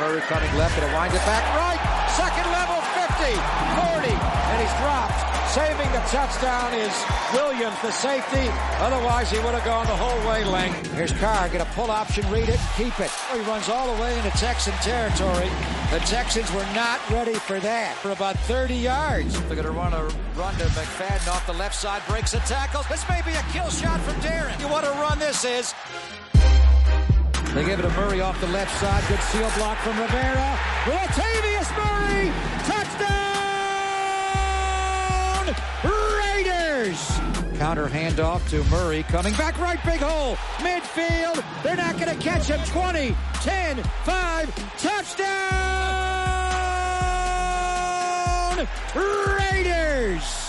Murray coming left, and a wind it back right. Second level, 50, 40, and he's dropped. Saving the touchdown is Williams, the safety. Otherwise, he would have gone the whole way length. Here's Carr, get a pull option, read it, keep it. He runs all the way into Texan territory. The Texans were not ready for that for about 30 yards. They're going to run to McFadden off the left side, breaks a tackle. This may be a kill shot from Darren. You want to run this is. They give it to Murray off the left side. Good seal block from Rivera. Latavius Murray, touchdown! Raiders! Counter handoff to Murray, coming back right, big hole, midfield. They're not going to catch him. 20, 10, 5, touchdown! Raiders!